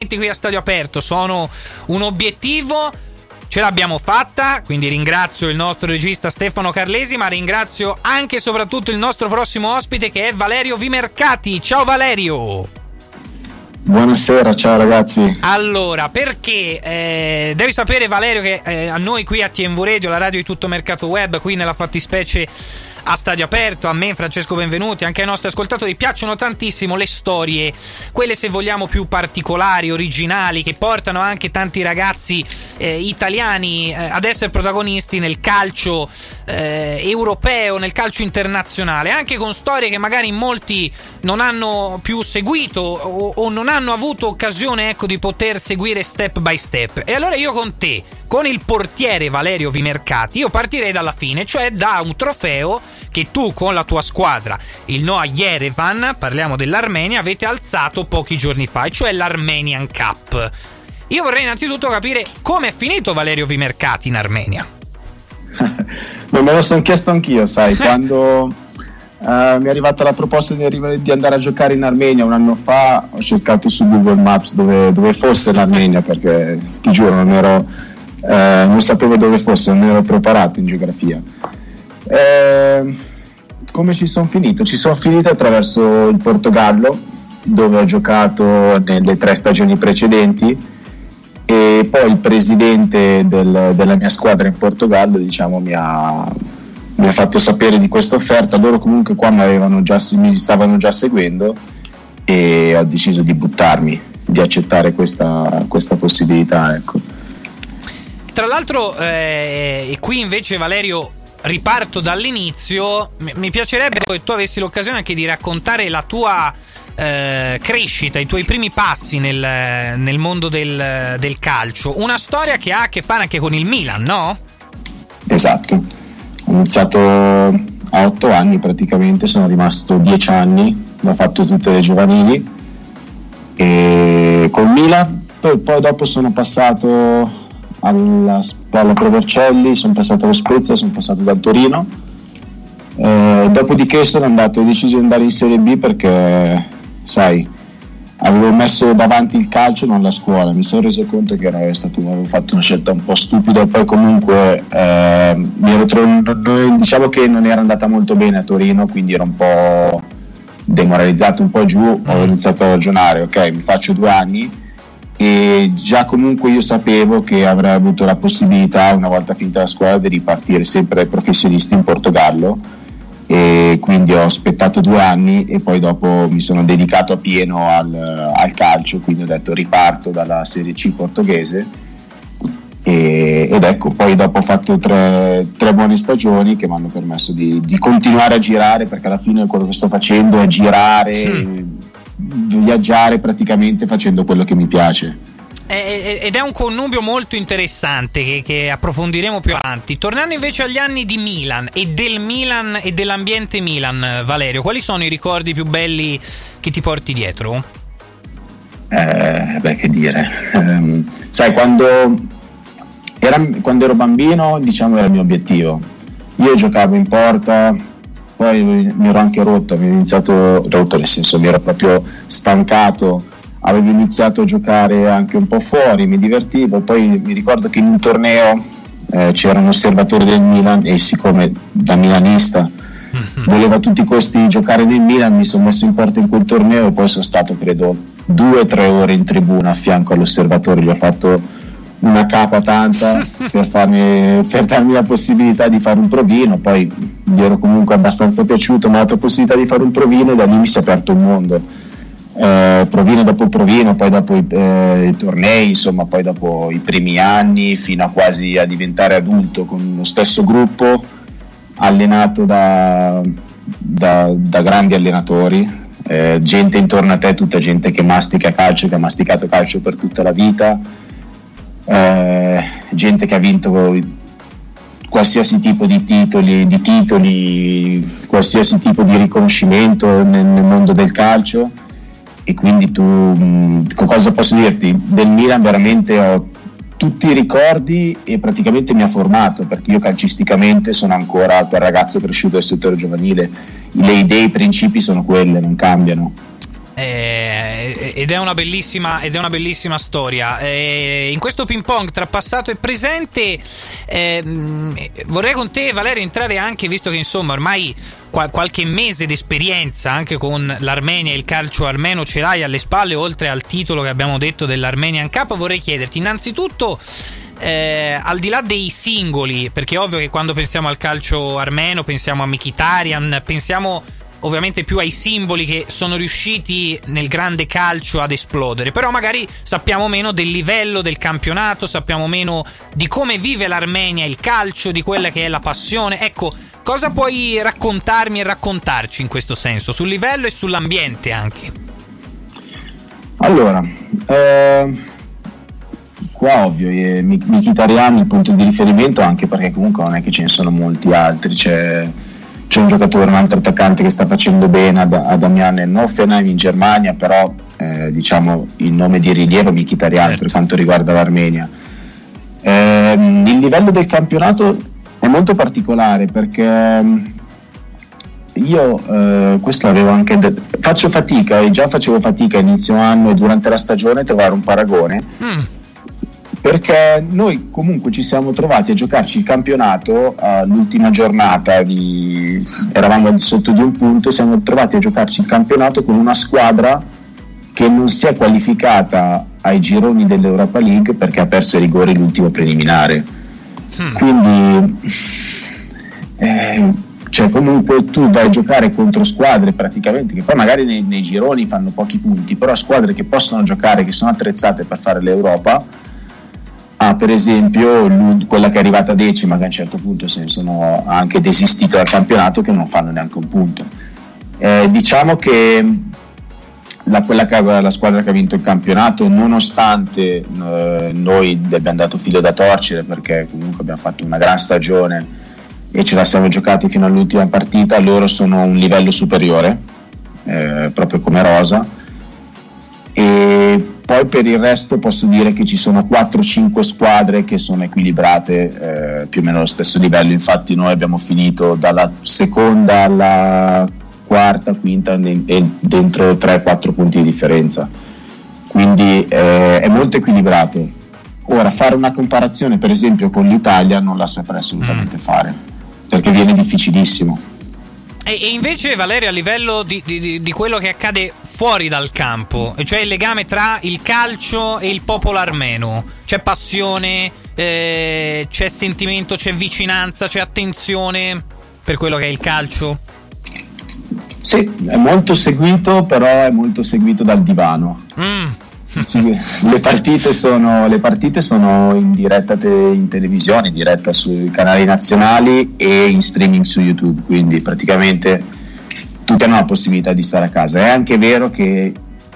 appuntamenti qui a stadio aperto sono un obiettivo. Ce l'abbiamo fatta, quindi ringrazio il nostro regista Stefano Carlesi, ma ringrazio anche e soprattutto il nostro prossimo ospite che è Valerio Vimercati. Ciao Valerio! Buonasera, ciao ragazzi. Allora, perché devi sapere Valerio che a noi qui a TMV Radio, la radio di tutto mercato web, qui nella fattispecie a stadio aperto, a me, Francesco Benvenuti, anche ai nostri ascoltatori piacciono tantissimo le storie, quelle se vogliamo più particolari, originali, che portano anche tanti ragazzi italiani ad essere protagonisti nel calcio europeo, nel calcio internazionale, anche con storie che magari molti non hanno più seguito o non hanno avuto occasione, ecco, di poter seguire step by step. E allora io con te, con il portiere Valerio Vimercati, io partirei dalla fine, cioè da un trofeo che tu con la tua squadra, il Noah Yerevan, parliamo dell'Armenia, avete alzato pochi giorni fa, e cioè l'Armenian Cup. Io vorrei innanzitutto capire come è finito Valerio Vimercati in Armenia. Me lo sono chiesto anch'io, sai, quando mi è arrivata la proposta di andare a giocare in Armenia un anno fa, ho cercato su Google Maps dove fosse l'Armenia, perché ti giuro non sapevo dove fosse, non ero preparato in geografia. Come ci sono finito? Ci sono finito attraverso il Portogallo, dove ho giocato nelle 3 stagioni precedenti, e poi il presidente della mia squadra in Portogallo, diciamo, mi ha fatto sapere di questa offerta. Loro comunque qua mi stavano già seguendo, e ho deciso di buttarmi, di accettare questa possibilità, ecco. Tra l'altro qui invece Valerio riparto dall'inizio. Mi piacerebbe che tu avessi l'occasione anche di raccontare la tua crescita, i tuoi primi passi nel mondo del calcio, una storia che ha a che fare anche con il Milan, no? Esatto, ho iniziato a 8 anni praticamente, sono rimasto 10 anni, ho fatto tutte le giovanili e col Milan, poi dopo sono passato alla Provercelli, sono passato allo Spezia, sono passato dal Torino, dopodiché ho deciso di andare in Serie B perché, sai, avevo messo davanti il calcio, non la scuola. Mi sono reso conto che avevo fatto una scelta un po' stupida, e poi comunque diciamo che non era andata molto bene a Torino, quindi ero un po' demoralizzato, un po' giù. Ho iniziato a ragionare, ok, mi faccio 2 anni, e già comunque io sapevo che avrei avuto la possibilità, una volta finita la scuola, di ripartire sempre ai professionisti in Portogallo, e quindi ho aspettato 2 anni e poi dopo mi sono dedicato a pieno al calcio, quindi ho detto riparto dalla Serie C portoghese, ed ecco, poi dopo ho fatto 3 buone stagioni che mi hanno permesso di continuare a girare, perché alla fine quello che sto facendo è girare, viaggiare praticamente facendo quello che mi piace. Ed è un connubio molto interessante che approfondiremo più avanti. Tornando invece agli anni di Milan e del Milan e dell'ambiente Milan, Valerio, quali sono i ricordi più belli che ti porti dietro? Che dire, sai, quando ero bambino, diciamo, era il mio obiettivo. Io giocavo in porta, poi mi ero anche rotto nel senso mi ero proprio stancato. Avevo iniziato a giocare anche un po' fuori, mi divertivo, poi mi ricordo che in un torneo c'era un osservatore del Milan, e siccome da milanista volevo a tutti i costi giocare nel Milan, mi sono messo in porta in quel torneo, e poi sono stato credo 2-3 ore in tribuna a fianco all'osservatore. Gli ho fatto una capa tanta per darmi la possibilità di fare un provino. Poi gli ero comunque abbastanza piaciuto, ma la possibilità di fare un provino, e da lì mi si è aperto un mondo. Provino dopo provino, poi dopo i tornei, insomma, poi dopo i primi anni, fino a quasi a diventare adulto con lo stesso gruppo, allenato da grandi allenatori, gente intorno a te, tutta gente che mastica calcio, che ha masticato calcio per tutta la vita, gente che ha vinto qualsiasi tipo di titoli, qualsiasi tipo di riconoscimento nel mondo del calcio. E quindi cosa posso dirti? Del Milan veramente ho tutti i ricordi, e praticamente mi ha formato, perché io calcisticamente sono ancora quel ragazzo cresciuto del settore giovanile. Le idee, i principi sono quelle, non cambiano. ed è una bellissima storia. In questo ping pong tra passato e presente vorrei con te, Valerio, entrare anche, visto che insomma ormai qualche mese di esperienza anche con l'Armenia e il calcio armeno ce l'hai alle spalle, oltre al titolo che abbiamo detto dell'Armenian Cup. Vorrei chiederti innanzitutto, al di là dei singoli, perché è ovvio che quando pensiamo al calcio armeno pensiamo a Mkhitaryan, pensiamo ovviamente più ai simboli che sono riusciti nel grande calcio ad esplodere, però magari sappiamo meno del livello del campionato, sappiamo meno di come vive l'Armenia il calcio, di quella che è la passione. Ecco, cosa puoi raccontarmi e raccontarci in questo senso, sul livello e sull'ambiente anche? Allora, qua ovvio Mkhitaryan il punto di riferimento, anche perché comunque non è che ce ne sono molti altri. C'è un giocatore, un altro attaccante che sta facendo bene ad Amiens in Hoffenheim in Germania, però diciamo il nome di rilievo Mkhitaryan, certo, per quanto riguarda l'Armenia. Il livello del campionato è molto particolare, perché io questo l'avevo anche faccio fatica, e già facevo fatica a inizio anno e durante la stagione a trovare un paragone, perché noi comunque ci siamo trovati a giocarci il campionato all'ultima giornata, eravamo al di sotto di un punto, siamo trovati a giocarci il campionato con una squadra che non si è qualificata ai gironi dell'Europa League perché ha perso ai rigori l'ultimo preliminare. Quindi cioè comunque tu vai a giocare contro squadre praticamente che poi magari nei gironi fanno pochi punti, però squadre che possono giocare, che sono attrezzate per fare l'Europa. Per esempio quella che è arrivata decima, che a un certo punto se ne sono anche desistito dal campionato, che non fanno neanche un punto. Diciamo che la squadra che ha vinto il campionato, nonostante noi abbiamo dato filo da torcere, perché comunque abbiamo fatto una gran stagione e ce la siamo giocati fino all'ultima partita, loro sono un livello superiore, proprio come rosa. E poi per il resto posso dire che ci sono 4-5 squadre che sono equilibrate, più o meno allo stesso livello. Infatti noi abbiamo finito dalla seconda alla quarta, quinta dentro 3-4 punti di differenza, quindi è molto equilibrato. Ora, fare una comparazione per esempio con l'Italia non la saprei assolutamente fare, perché viene difficilissimo. E invece, Valerio, a livello di quello che accade fuori dal campo, cioè il legame tra il calcio e il popolo armeno, c'è passione, c'è sentimento, c'è vicinanza, c'è attenzione per quello che è il calcio? Sì, è molto seguito, però è molto seguito dal divano. Le partite sono in diretta in televisione, in diretta sui canali nazionali e in streaming su YouTube, quindi praticamente tutti hanno la possibilità di stare a casa. È anche vero che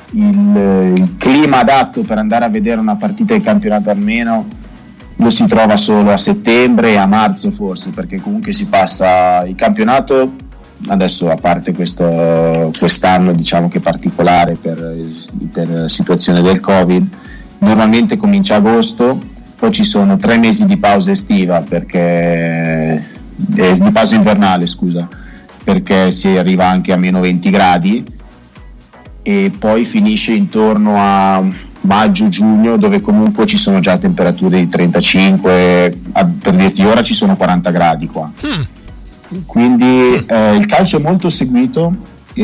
il clima adatto per andare a vedere una partita di campionato armeno lo si trova solo a settembre e a marzo forse, perché comunque si passa il campionato. Adesso, a parte quest'anno diciamo che è particolare per situazione del Covid, normalmente comincia agosto, poi ci sono 3 mesi di pausa estiva, perché di pausa invernale, scusa, perché si arriva anche a meno 20 gradi, e poi finisce intorno a maggio-giugno, dove comunque ci sono già temperature di 35, per dirti ora ci sono 40 gradi qua. Quindi il calcio è molto seguito,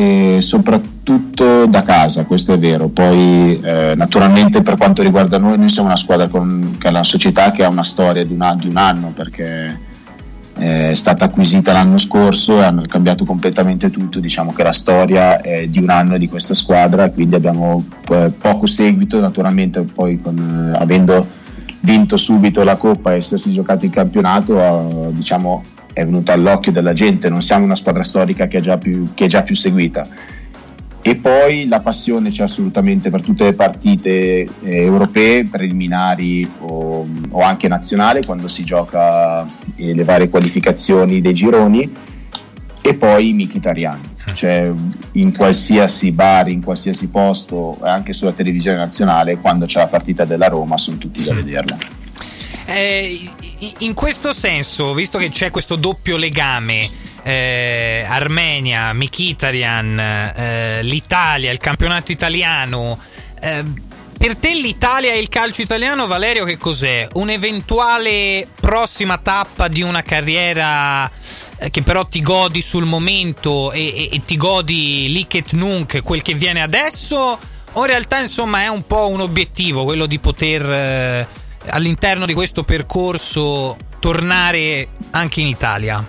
soprattutto da casa, questo è vero. Poi naturalmente per quanto riguarda noi siamo una squadra che è una società che ha una storia di un anno, perché è stata acquisita l'anno scorso e hanno cambiato completamente tutto. Diciamo che la storia è di un anno di questa squadra, quindi abbiamo poco seguito. Naturalmente poi avendo vinto subito la Coppa e essersi giocato il campionato, diciamo è venuto all'occhio della gente. Non siamo una squadra storica che è già più seguita. E poi la passione c'è assolutamente per tutte le partite europee, preliminari o anche nazionali, quando si gioca le varie qualificazioni dei gironi. E poi Mkhitaryan, cioè in qualsiasi bar, in qualsiasi posto, anche sulla televisione nazionale, quando c'è la partita della Roma sono tutti da vederla. In questo senso, visto che c'è questo doppio legame, Armenia, Mkhitaryan, l'Italia, il campionato italiano. Per te l'Italia e il calcio italiano, Valerio, che cos'è? Un'eventuale prossima tappa di una carriera che però ti godi sul momento e ti godi lic et nunc quel che viene adesso, o in realtà insomma è un po' un obiettivo quello di poter all'interno di questo percorso tornare anche in Italia?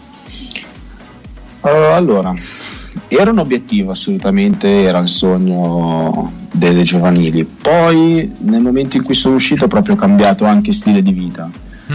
Allora, era un obiettivo, assolutamente, era il sogno delle giovanili. Poi nel momento in cui sono uscito ho proprio cambiato anche stile di vita.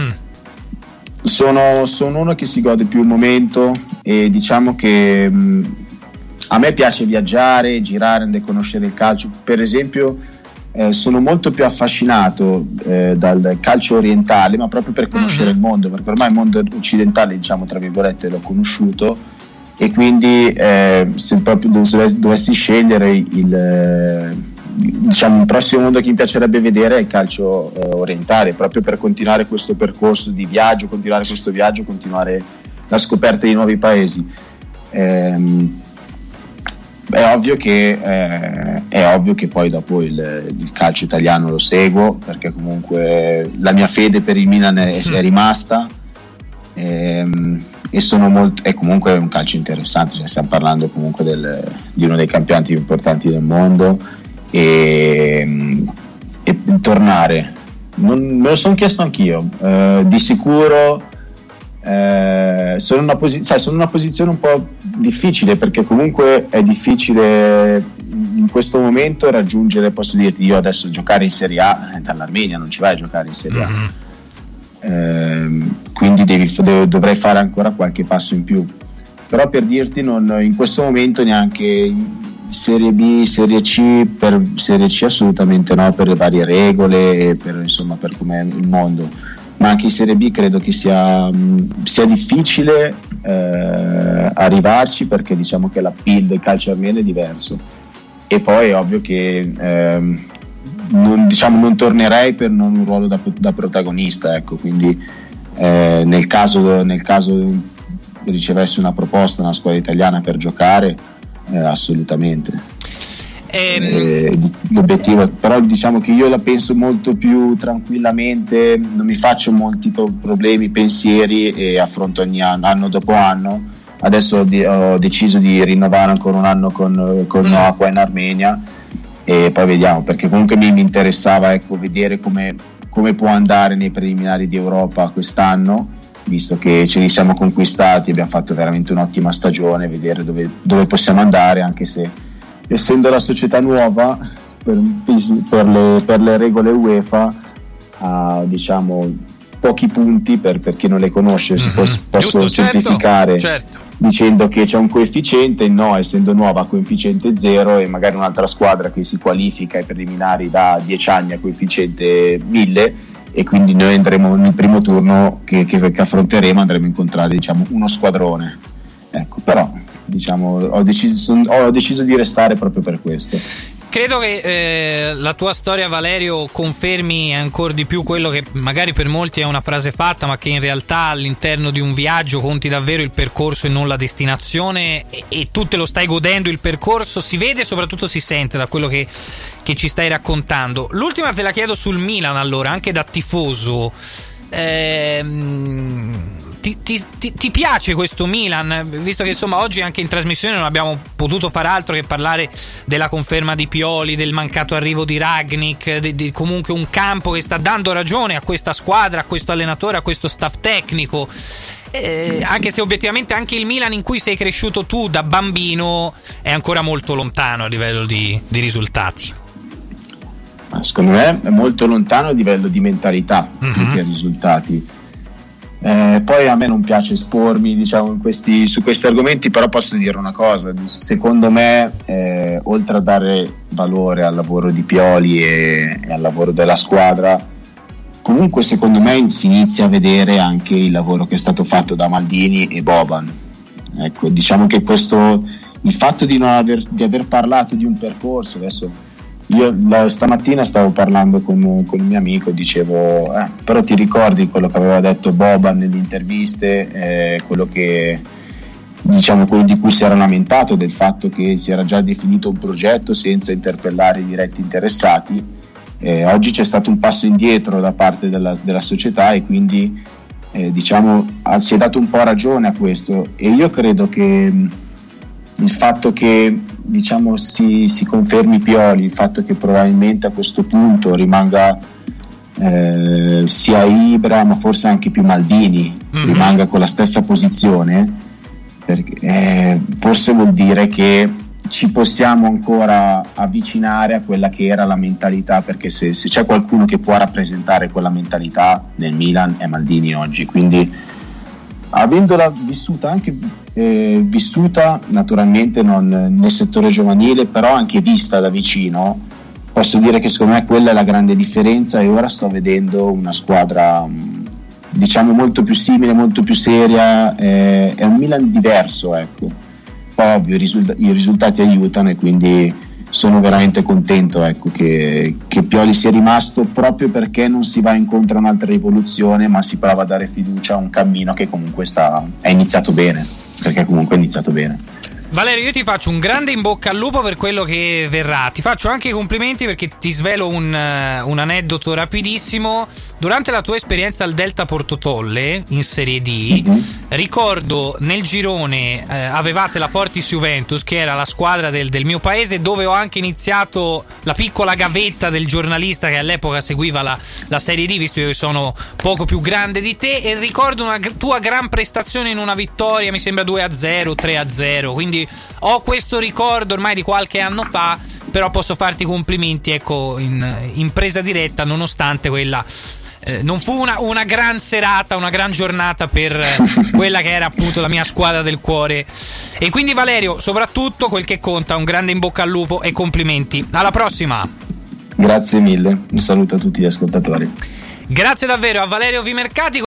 Sono uno che si gode più il momento, e diciamo che a me piace viaggiare, girare, andare a conoscere il calcio. Per esempio sono molto più affascinato dal calcio orientale, ma proprio per conoscere il mondo, perché ormai il mondo occidentale, diciamo tra virgolette, l'ho conosciuto, e quindi se proprio dovessi scegliere il prossimo mondo che mi piacerebbe vedere è il calcio orientale, proprio per continuare questo percorso di viaggio, continuare la scoperta di nuovi paesi. È ovvio che poi dopo il calcio italiano lo seguo, perché comunque la mia fede per il Milan è rimasta, e sono molto, è comunque un calcio interessante, cioè stiamo parlando comunque di uno dei campionati più importanti del mondo, e tornare me lo sono chiesto anch'io, di sicuro. Sono in una posizione un po' difficile, perché comunque è difficile in questo momento raggiungere, posso dirti, io adesso giocare in Serie A dall'Armenia non ci vai a giocare in Serie A, quindi dovrei fare ancora qualche passo in più, però per dirti in questo momento neanche Serie B, Serie C, per Serie C assolutamente no, per le varie regole, per com'è il mondo, ma anche in Serie B credo che sia difficile arrivarci, perché diciamo che l'appeal del calcio armeno è diverso, e poi è ovvio che non tornerei per un ruolo da protagonista, ecco, quindi nel caso ricevessi una proposta da una squadra italiana per giocare, assolutamente. L'obiettivo, però diciamo che io la penso molto più tranquillamente, non mi faccio molti problemi, pensieri, e affronto ogni anno dopo anno. Adesso ho deciso di rinnovare ancora un anno con Noah qua in Armenia, e poi vediamo, perché comunque mi interessava, ecco, vedere come può andare nei preliminari di Europa quest'anno, visto che ce li siamo conquistati, abbiamo fatto veramente un'ottima stagione, vedere dove possiamo andare, anche se essendo la società nuova per le regole UEFA ha, diciamo, pochi punti per chi non le conosce. Posso semplificare, certo, dicendo che c'è un coefficiente, no, essendo nuova coefficiente 0, e magari un'altra squadra che si qualifica ai preliminari da 10 anni a coefficiente 1000, e quindi noi andremo nel primo turno che affronteremo, andremo a incontrare, diciamo, uno squadrone, ecco. Però diciamo ho deciso di restare proprio per questo. Credo che la tua storia, Valerio, confermi ancora di più quello che magari per molti è una frase fatta, ma che in realtà all'interno di un viaggio conti davvero il percorso e non la destinazione, e tu te lo stai godendo il percorso, si vede e soprattutto si sente da quello che ci stai raccontando. L'ultima te la chiedo sul Milan, allora, anche da tifoso. Ti piace questo Milan? Visto che insomma oggi anche in trasmissione non abbiamo potuto far altro che parlare della conferma di Pioli, del mancato arrivo di Rangnick, di comunque un campo che sta dando ragione a questa squadra, a questo allenatore, a questo staff tecnico, anche se obiettivamente anche il Milan in cui sei cresciuto tu da bambino è ancora molto lontano a livello di risultati. Secondo me è molto lontano a livello di mentalità, più che risultati. Poi a me non piace espormi, diciamo, su questi argomenti, però posso dire una cosa: secondo me, oltre a dare valore al lavoro di Pioli e al lavoro della squadra, comunque secondo me si inizia a vedere anche il lavoro che è stato fatto da Maldini e Boban. Ecco, diciamo che il fatto di aver parlato di un percorso, adesso io stamattina stavo parlando con un mio amico, dicevo però ti ricordi quello che aveva detto Boban nelle interviste, quello che diciamo quello di cui si era lamentato, del fatto che si era già definito un progetto senza interpellare i diretti interessati. Oggi c'è stato un passo indietro da parte della società e quindi diciamo si è dato un po' ragione a questo, e io credo che il fatto che diciamo si confermi Pioli, il fatto che probabilmente a questo punto rimanga sia Ibra ma forse anche più Maldini, rimanga con la stessa posizione, perché forse vuol dire che ci possiamo ancora avvicinare a quella che era la mentalità, perché se c'è qualcuno che può rappresentare quella mentalità nel Milan è Maldini oggi. Quindi avendola vissuta anche vissuta naturalmente non nel settore giovanile, però anche vista da vicino, posso dire che secondo me quella è la grande differenza, e ora sto vedendo una squadra diciamo molto più simile, molto più seria, è un Milan diverso, ecco. Poi ovvio i risultati aiutano, e quindi sono veramente contento, ecco, che Pioli sia rimasto, proprio perché non si va incontro a un'altra rivoluzione, ma si prova a dare fiducia a un cammino che comunque è iniziato bene, perché comunque è iniziato bene. Valerio, io ti faccio un grande in bocca al lupo per quello che verrà. Ti faccio anche i complimenti perché ti svelo un aneddoto rapidissimo. Durante la tua esperienza al Delta Portotolle in Serie D, ricordo nel girone avevate la Fortis Juventus, che era la squadra del mio paese, dove ho anche iniziato la piccola gavetta del giornalista che all'epoca seguiva la Serie D, visto che io sono poco più grande di te, e ricordo una tua gran prestazione in una vittoria, mi sembra 2-0, 3-0, quindi ho questo ricordo ormai di qualche anno fa, però posso farti complimenti, ecco, in presa diretta, nonostante quella non fu una gran serata, una gran giornata per quella che era appunto la mia squadra del cuore. E quindi Valerio, soprattutto quel che conta, un grande in bocca al lupo e complimenti. Alla prossima. Grazie mille, un saluto a tutti gli ascoltatori. Grazie davvero a Valerio Vimercati.